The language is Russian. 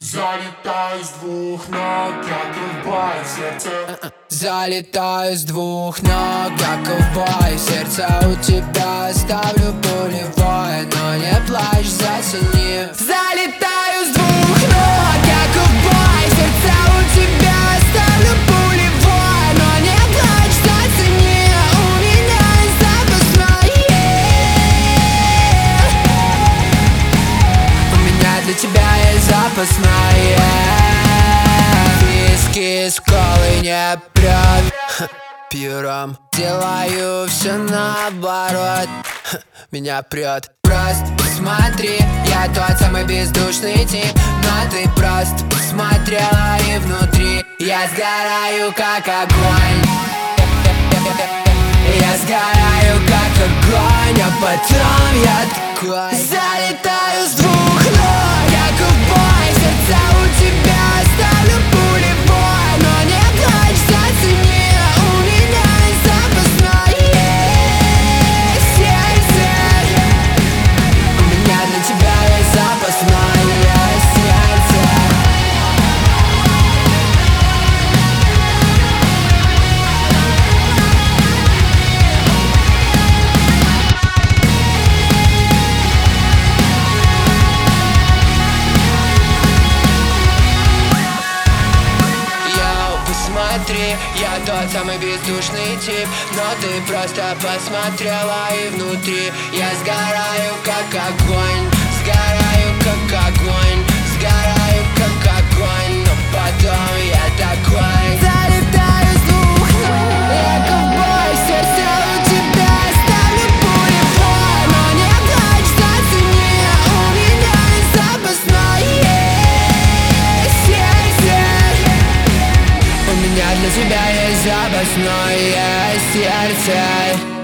Залетаю с двух ног, я ковбой в сердце. Залетаю с двух ног, я ковбой. Сердце у тебя оставлю пулевое, но не плачь, зацени. Залетаю с двух ног, я ковбой. Сердце у тебя оставлю пулевое, но не плачь, зацени. У меня запасное. У меня для тебя есть запасное. Виски с колой не прет, пью ром. Делаю все наоборот, меня прет. Просто посмотри, я тот самый бездушный тип, но ты просто посмотрела и внутри я сгораю как огонь. Я сгораю как огонь, а потом я такой: залетаю с двух ног, я ковбой. Сердце у тебя оставлю пулевое, но не плачь, зацени. У меня запасное сердце. У меня для тебя есть запасное сердце. Смотри, я тот самый бездушный тип, но ты просто посмотрела и внутри я сгораю как огонь. Сгораю как огонь, сгораю как огонь, но потом я такой: залетаю с двух ног, я ковбой. Сердце у тебя оставлю пулевое, но не плачь, зацени. У меня запасное сердце. У меня для тебя есть запасное сердце.